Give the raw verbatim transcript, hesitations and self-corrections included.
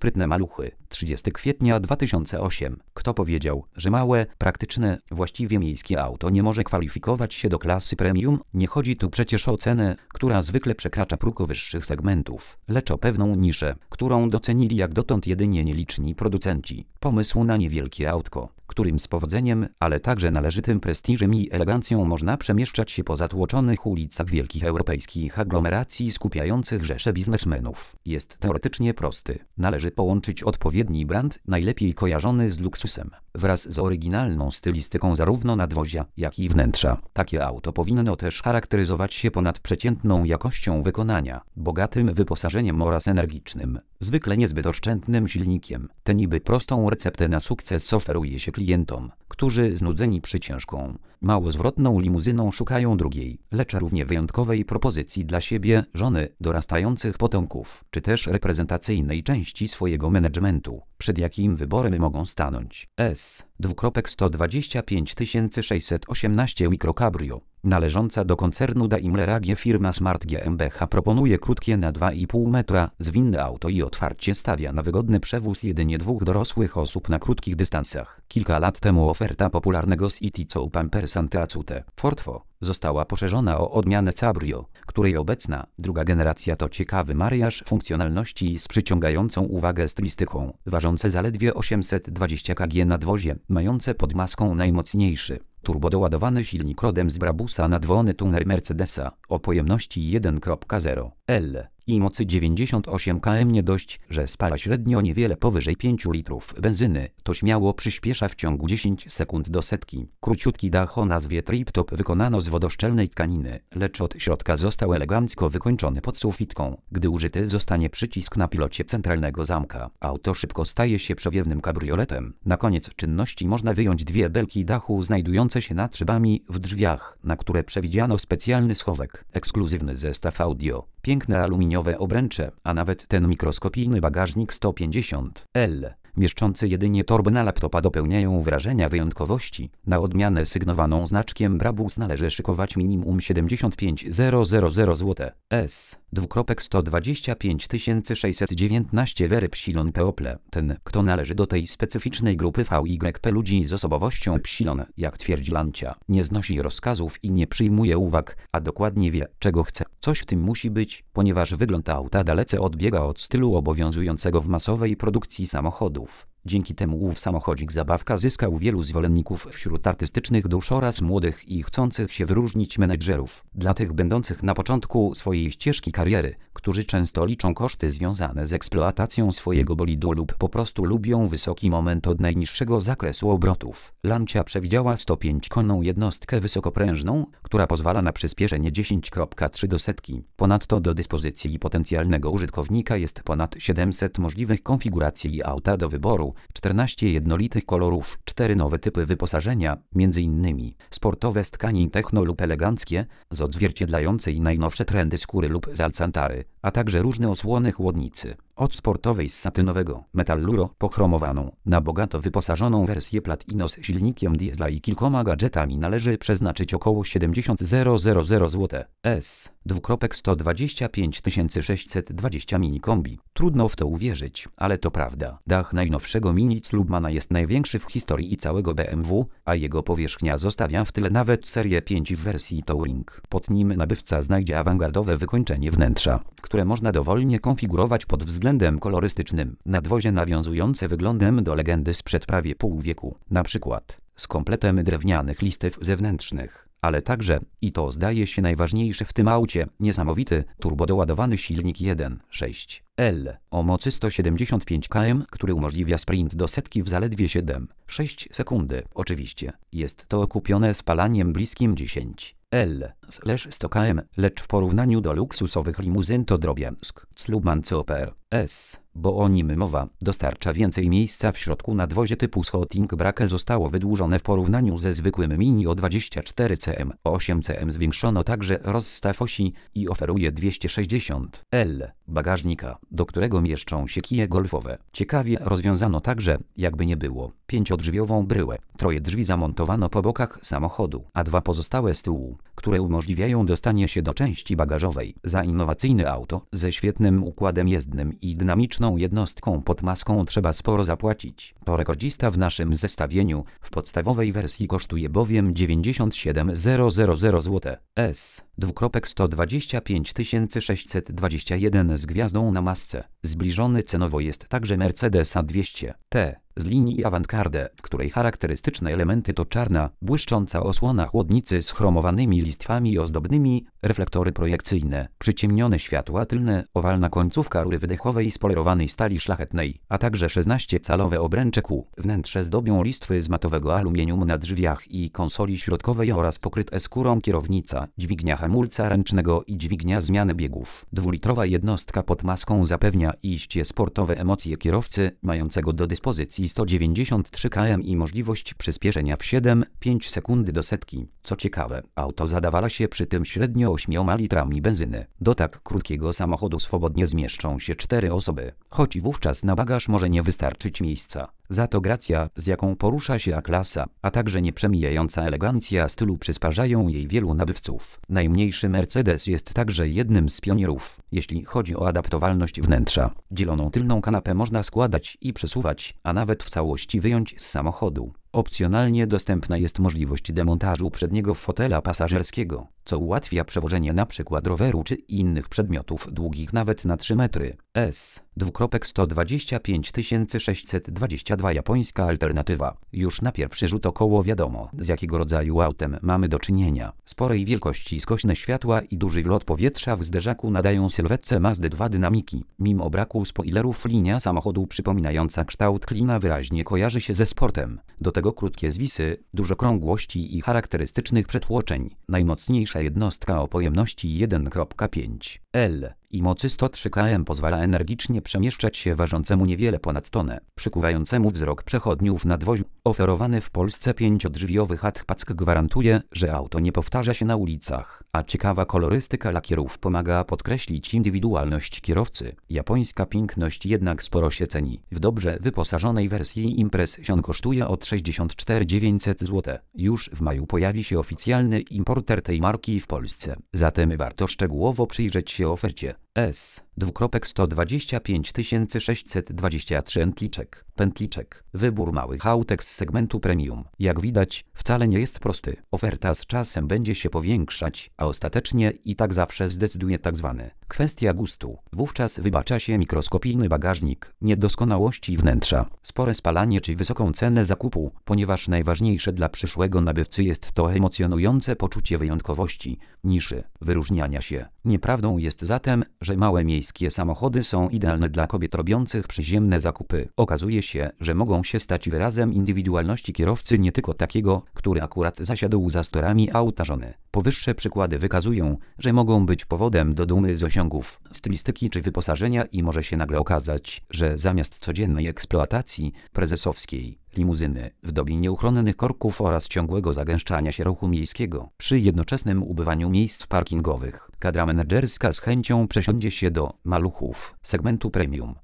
sprytne maluchy. trzydziestego kwietnia dwa tysiące ósmego. Kto powiedział, że małe, praktyczne, właściwie miejskie auto nie może kwalifikować się do klasy premium? Nie chodzi tu przecież o cenę, która zwykle przekracza próg wyższych segmentów, lecz o pewną niszę, którą docenili jak dotąd jedynie nieliczni producenci. Pomysł na niewielkie autko, którym z powodzeniem, ale także należytym prestiżem i elegancją można przemieszczać się po zatłoczonych ulicach wielkich europejskich aglomeracji skupiających rzesze biznesmenów. Jest teoretycznie prosty. Należy połączyć odpowiedni brand, najlepiej kojarzony z luksusem, wraz z oryginalną stylistyką zarówno nadwozia, jak i wnętrza. Takie auto powinno też charakteryzować się ponadprzeciętną jakością wykonania, bogatym wyposażeniem oraz energicznym, zwykle niezbyt oszczędnym silnikiem. Tę niby prostą receptę na sukces oferuje się klientom, którzy znudzeni przyciężką, mało zwrotną limuzyną szukają drugiej, lecz równie wyjątkowej propozycji dla siebie, żony, dorastających potomków, czy też reprezentacyjnej części swojego managementu, przed jakim wyborem mogą stanąć. S sto dwadzieścia pięć tysięcy sześćset osiemnaście Micro Cabrio, należąca do koncernu Daimler A G. Firma Smart GmbH proponuje krótkie na dwa i pół metra zwinne auto i otwarcie stawia na wygodny przewóz jedynie dwóch dorosłych osób na krótkich dystansach. Kilka lat temu oferta popularnego City Co Pampersante Acute Fortwo została poszerzona o odmianę Cabrio, której obecna, druga generacja to ciekawy mariaż funkcjonalności z przyciągającą uwagę stylistyką, ważące zaledwie osiemset dwadzieścia kilogramów nadwozie, mające pod maską najmocniejszy, turbodoładowany silnik rodem z Brabusa nadwojony tuner Mercedesa o pojemności jeden przecinek zero L i mocy dziewięćdziesiąt osiem kilometrów. Nie dość, że spala średnio niewiele powyżej pięć litrów benzyny, to śmiało przyspiesza w ciągu dziesięć sekund do setki. Króciutki dach o nazwie Trip-Top wykonano z wodoszczelnej tkaniny, lecz od środka został elegancko wykończony pod sufitką, gdy użyty zostanie przycisk na pilocie centralnego zamka. Auto szybko staje się przewiewnym kabrioletem. Na koniec czynności można wyjąć dwie belki dachu znajdujące się nad szybami w drzwiach, na które przewidziano specjalny schowek, ekskluzywny zestaw audio, piękne aluminiowe obręcze, a nawet ten mikroskopijny bagażnik sto pięćdziesiąt L, mieszczący jedynie torbę na laptopa, dopełniają wrażenia wyjątkowości. Na odmianę sygnowaną znaczkiem Brabus należy szykować minimum siedemdziesiąt pięć tysięcy złotych. S sto dwadzieścia pięć tysięcy sześćset dziewiętnaście Wery-Psilon People. Ten, kto należy do tej specyficznej grupy V Y P ludzi z osobowością Psilon, jak twierdzi Lancia, nie znosi rozkazów i nie przyjmuje uwag, a dokładnie wie, czego chce. Coś w tym musi być, ponieważ wygląd auta dalece odbiega od stylu obowiązującego w masowej produkcji samochodów. Dzięki temu ów samochodzik zabawka zyskał wielu zwolenników wśród artystycznych dusz oraz młodych i chcących się wyróżnić menedżerów. Dla tych będących na początku swojej ścieżki kariery, którzy często liczą koszty związane z eksploatacją swojego bolidu lub po prostu lubią wysoki moment od najniższego zakresu obrotów. Lancia przewidziała sto pięć konną jednostkę wysokoprężną, która pozwala na przyspieszenie dziesięć przecinek trzy do setki. Ponadto do dyspozycji potencjalnego użytkownika jest ponad siedemset możliwych konfiguracji auta do wyboru, czternaście jednolitych kolorów, cztery nowe typy wyposażenia, między innymi sportowe z tkanin techno lub eleganckie, z odzwierciedlającej najnowsze trendy skóry lub z alcantary, a także różne osłony chłodnicy. Od sportowej z satynowego metalluro pochromowaną, na bogato wyposażoną wersję Platino z silnikiem diesla i kilkoma gadżetami należy przeznaczyć około siedemdziesiąt tysięcy złotych. S sto dwadzieścia pięć tysięcy sześćset dwadzieścia Mini Kombi. Trudno w to uwierzyć, ale to prawda. Dach najnowszego Mini Clubmana jest największy w historii i całego B M W, a jego powierzchnia zostawia w tyle nawet serię pięć w wersji Touring. Pod nim nabywca znajdzie awangardowe wykończenie wnętrza, które można dowolnie konfigurować pod względem kolorystycznym. Nadwozie nawiązujące wyglądem do legendy sprzed prawie pół wieku, na przykład z kompletem drewnianych listew zewnętrznych, ale także, i to zdaje się najważniejsze w tym aucie, niesamowity, turbodoładowany silnik jeden przecinek sześć L o mocy sto siedemdziesiąt pięć kilometrów, który umożliwia sprint do setki w zaledwie siedem przecinek sześć sekundy. Oczywiście, jest to okupione spalaniem bliskim dziesięć L sto kilometrów, lecz w porównaniu do luksusowych limuzyn to drobiazg. Clubman Super S, bo o nim mowa, dostarcza więcej miejsca w środku. Nadwozie typu Scotting Brake zostało wydłużone w porównaniu ze zwykłym Mini o dwadzieścia cztery centymetry. O osiem centymetrów zwiększono także rozstaw osi i oferuje dwieście sześćdziesiąt L bagażnika, do którego mieszczą się kije golfowe. Ciekawie rozwiązano także, jakby nie było, pięciodrzwiową bryłę. Troje drzwi zamontowano po bokach samochodu, a dwa pozostałe z tyłu, które umożliwiają umożliwiają dostanie się do części bagażowej. Za innowacyjne auto ze świetnym układem jezdnym i dynamiczną jednostką pod maską trzeba sporo zapłacić. To rekordzista w naszym zestawieniu. W podstawowej wersji kosztuje bowiem dziewięćdziesiąt siedem tysięcy złotych. S. Dwukropek sto dwadzieścia pięć tysięcy sześćset dwadzieścia jeden z gwiazdą na masce. Zbliżony cenowo jest także Mercedes A dwieście T z linii Avantgarde, w której charakterystyczne elementy to czarna, błyszcząca osłona chłodnicy z chromowanymi listwami ozdobnymi, reflektory projekcyjne, przyciemnione światła tylne, owalna końcówka rury wydechowej z polerowanej stali szlachetnej, a także szesnastocalowe obręcze kół. Wnętrze zdobią listwy z matowego aluminium na drzwiach i konsoli środkowej oraz pokryte skórą kierownica, dźwignia hamulca ręcznego i dźwignia zmiany biegów. Dwulitrowa jednostka pod maską zapewnia iście sportowe emocje kierowcy, mającego do dyspozycji sto dziewięćdziesiąt trzy kilometry i możliwość przyspieszenia w siedem przecinek pięć sekundy do setki. Co ciekawe, auto zadawala się przy tym średnio ośmioma litrami benzyny. Do tak krótkiego samochodu swobodnie zmieszczą się cztery osoby, choć wówczas na bagaż może nie wystarczyć miejsca. Za to gracja, z jaką porusza się A-klasa, a także nieprzemijająca elegancja stylu przysparzają jej wielu nabywców. Najmniejszy Mercedes jest także jednym z pionierów, jeśli chodzi o adaptowalność wnętrza. Dzieloną tylną kanapę można składać i przesuwać, a nawet w całości wyjąć z samochodu. Opcjonalnie dostępna jest możliwość demontażu przedniego fotela pasażerskiego, co ułatwia przewożenie np. roweru czy innych przedmiotów długich nawet na trzy metry. S. Dwukropek sto dwadzieścia pięć tysięcy sześćset dwadzieścia dwa japońska alternatywa. Już na pierwszy rzut około wiadomo, z jakiego rodzaju autem mamy do czynienia. Sporej wielkości skośne światła i duży wlot powietrza w zderzaku nadają sylwetce Mazdy dwa dynamiki. Mimo braku spoilerów linia samochodu przypominająca kształt klina wyraźnie kojarzy się ze sportem. Do tego krótkie zwisy, dużo krągłości i charakterystycznych przetłoczeń. Najmocniejsza jednostka o pojemności jeden przecinek pięć L i mocy sto trzy kilometry pozwala energicznie przemieszczać się ważącemu niewiele ponad tonę, przykuwającemu wzrok przechodniów na dwoziu. Oferowany w Polsce pięciodrzwiowy hatchback gwarantuje, że auto nie powtarza się na ulicach, a ciekawa kolorystyka lakierów pomaga podkreślić indywidualność kierowcy. Japońska piękność jednak sporo się ceni. W dobrze wyposażonej wersji Impression kosztuje od sześćdziesiąt cztery tysiące dziewięćset złotych. Już w maju pojawi się oficjalny importer tej marki w Polsce. Zatem warto szczegółowo przyjrzeć się ofercie. S. Dwukropek sto dwadzieścia pięć tysięcy sześćset dwadzieścia trzy Pętliczek. Pętliczek. Wybór małych autek z segmentu premium. Jak widać, wcale nie jest prosty. Oferta z czasem będzie się powiększać, a ostatecznie i tak zawsze zdecyduje tak zwane kwestia gustu. Wówczas wybacza się mikroskopijny bagażnik, niedoskonałości wnętrza, spore spalanie czy wysoką cenę zakupu, ponieważ najważniejsze dla przyszłego nabywcy jest to emocjonujące poczucie wyjątkowości, niszy, wyróżniania się. Nieprawdą jest zatem, że małe miejskie samochody są idealne dla kobiet robiących przyziemne zakupy. Okazuje się, że mogą się stać wyrazem indywidualności kierowcy, nie tylko takiego, który akurat zasiadł za storami auta żony. Powyższe przykłady wykazują, że mogą być powodem do dumy z osiągów, stylistyki czy wyposażenia i może się nagle okazać, że zamiast codziennej eksploatacji prezesowskiej limuzyny w dobie nieuchronnych korków oraz ciągłego zagęszczania się ruchu miejskiego, przy jednoczesnym ubywaniu miejsc parkingowych, kadra menedżerska z chęcią przesiądzie się do maluchów segmentu premium.